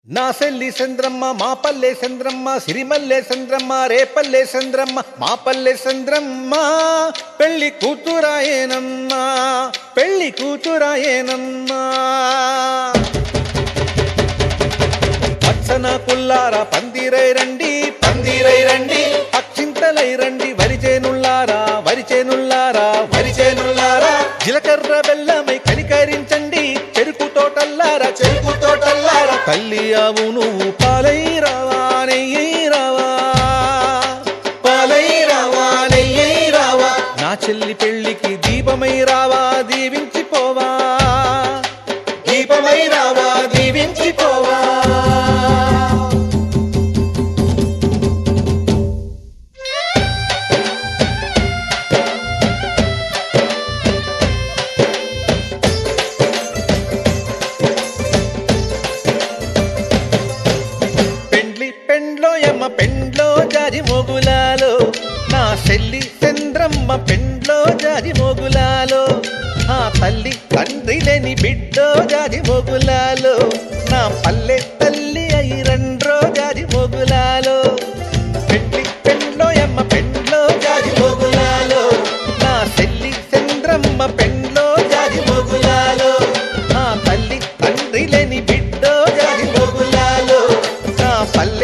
నా సెల్లి చంద్రమ్మ మా పల్లె చంద్రమ్మ సిరిమల్లె చంద్రమ్మ రేపల్లె చంద్రమ్మ మా పల్లె చంద్రమ్మ పెళ్లి కూతురాయేనమ్మా పెళ్లి కూతురాయేనమ్మా పచ్చన పుల్లార పందిరై రండి పందిరై రండి అక్షింతలై రండి వరిచేనుల్లారా వరిచేనుల్లారా వరిచేనుల్లారా జీలకర్ర బెల్లమై కనికరించండి చెరుకు తోటల్లారా చెరుకు తోటల్లారా తల్లి ఆవు నువ్వు పాలై రావా నెయ్యి రావా పాలై రావా నెయ్యి రావా నా చెల్లి పెళ్లికి దీపమై రావా దీవించిపోవా దీపమై రావా దీవించిపోవా పెండ్లో జాజి మోగులాలో నా చెల్లి చంద్రమ్మ పెండ్లో జాజి మోగులాలో ఆ తల్లి తండ్రి లేని బిడ్డో జాజి మోగులాలో నా పల్లె తల్లి అయి రండ్రో జాజి మోగులాలో పెండ్లో యమ్మ పెండ్లో జాజి మోగులాలో నా చెల్లి చంద్రమ్మ పెండ్లో జాజి మోగులాలో ఆ తల్లి తండ్రి లేని బిడ్డో జాజి మోగులాలో నా పల్లె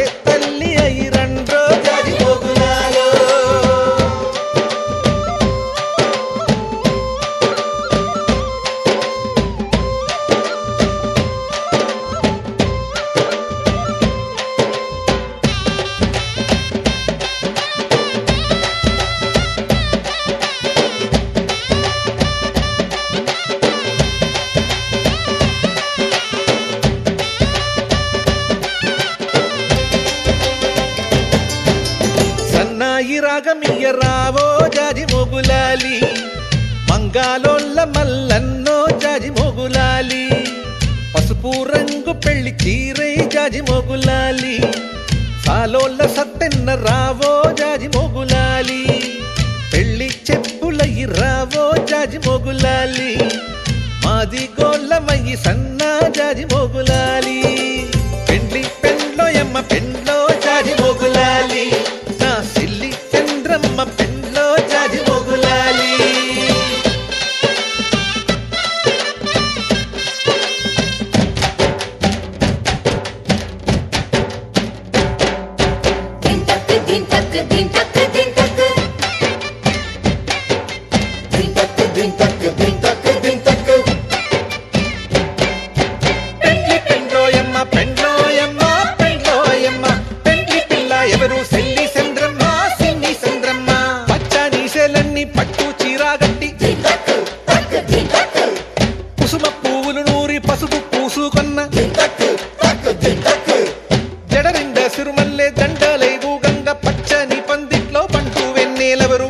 సన్నాయి రాగమియ్య రావో జాజి మోగులాలి మంగాలోళ్ళ మల్లన్నో జాజి మోగులాలి పసుపు రంగు పెళ్లి చీరై జాజి మోగులాలి సాలోళ్ళ సత్తెన్న రావో జాజి మోగులాలి పెళ్లి చెప్పులయ్యి రావో జాజి మోగులాలి మాది గోళ్ళమయ్యి సన్నా జాజి మోగులాలి పెండ్లో యమ్మ పెండ్లో జాజి మోగులాలి నా సిల్లి చంద్రమ్మ పెండ్లో జాజి మోగులాలి ఎవరు సెల్లి చంద్రమ్మ సిన్ని చంద్రమ్మ పచ్చని సేలన్ని పట్టు చీరాగట్టి కుసుమ పువ్వులు నూరి పసుపు పూసుకొన్న జడరిండ సిరుమల్లె దండలై ఊగంగ పచ్చని పందిట్లో పంటూ వెన్నెలెవరు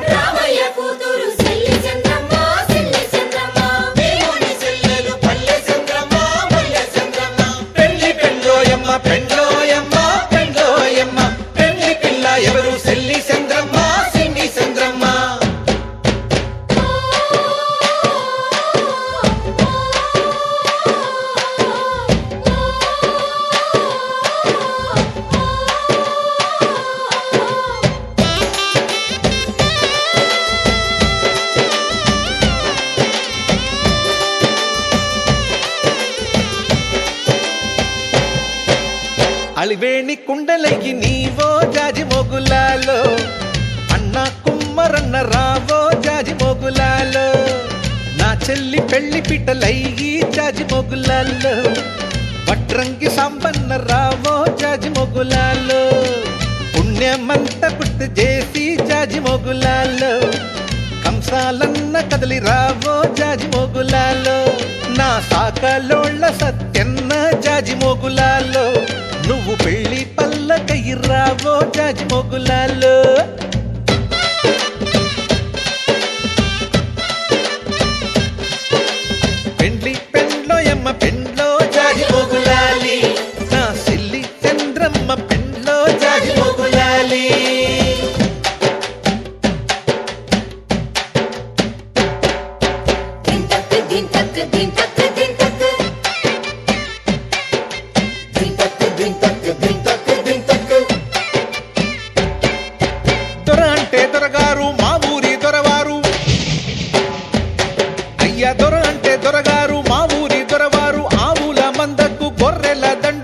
పెళ్లి పెండ్లోయమ్మ పెండ్లోయమ్మ పెండ్లోయమ్మ ఎవరు సెల్లి చంద్రమ్మ సిన్ని చంద్రమ్మ అలివేణి కుండలయ్యి నీవో జాజి మోగులాలో అన్న కుమ్మరన్న రావో జాజి మోగులాలో నా చెల్లి పెళ్లి పిట్టలయ్యి జాజి మోగులాలో వడ్రంగి సాంబన్న రావో జాజి మోగులాలో పుణ్యమంత గుర్తు చేసి జాజి మోగులాలో కంసాలన్న కదలి రావో జాజి మోగులాలో నా సాకలోళ్ళ సత్యన్న జాజి మోగులాలో నువ్వు పెళ్లి పల్లకై రావో జాజి మోగులాలో పెండ్లో యమ్మ పెండ్లో జాజి మోగులాలి నా సిల్లి చంద్రమ్మ పెండ్లో జాజి మోగులాలి దొర అంటే దొరగారు మా ఊరి దొరవారు అయ్యా దొర అంటే దొరగారు మా ఊరి దొరవారు ఆవుల మందకు గొర్రెల దండ